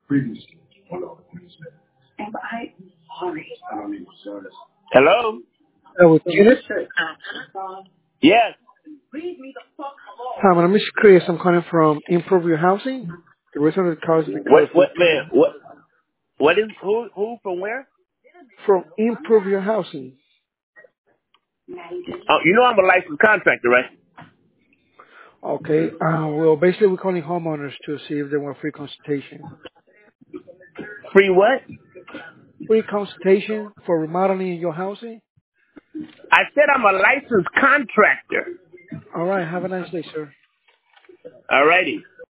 Hello? With Kenneth. Yes. Hi, my name is Chris. I'm calling from Improve Your Housing. The reason of the call is because we What man? What is who from where? from Improve Your Housing. Oh, you know I'm a licensed contractor, right? Okay. Well, basically, we're calling homeowners to see if they want free consultation. Free what? Free consultation for remodeling your housing. I said I'm a licensed contractor. All right. Have a nice day, sir. Alrighty.